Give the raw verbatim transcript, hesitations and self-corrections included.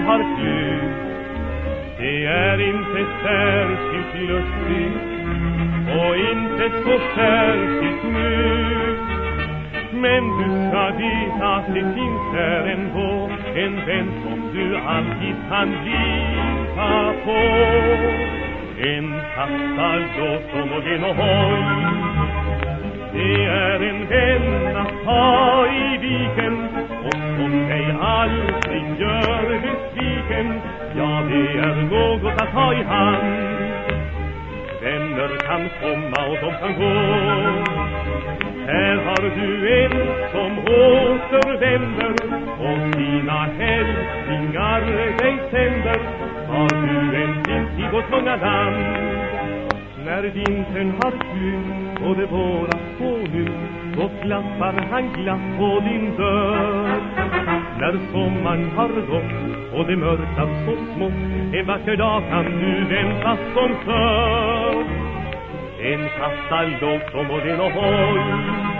har flytt. Det är inte särskilt lustigt och inte så särskilt nytt. Men du ska veta att det finns där ändå en vän som du alltid kan lita på. En kastalåt som och den och håll. Det är en vän att ta i viken och som dig aldrig gör besviken. Ja, det är något att ha i hand. Vänner kan komma och de kan gå. Här har du en som återvänder och dina hälsningar dig sänder. Har du en vind i vårt långa land. När vintern har slut och det våras på nu, då klappar han glatt på din dörr. När sommaren har gått och det mörkar så smått, en vacker dag kan du vänta som förr. En kastalåt som och den och håll.